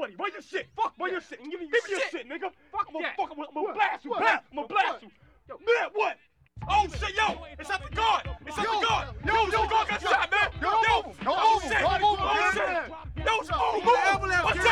40. Where your shit? Fuck Where yeah. your shit? Give me Give me your shit. shit, nigga. Fuck I'm that. gonna blast you. What? Blast. I'm gonna blast you. Yo. Man, what? Oh shit, yo! It's at the guard! It's at the guard! Yo, the guard got shot, man! Yo, don't move him. Don't Oh move him. shit! Don't move him. Oh Yeah. shit! Yo, it's Yo, move! the ambulance, Watch get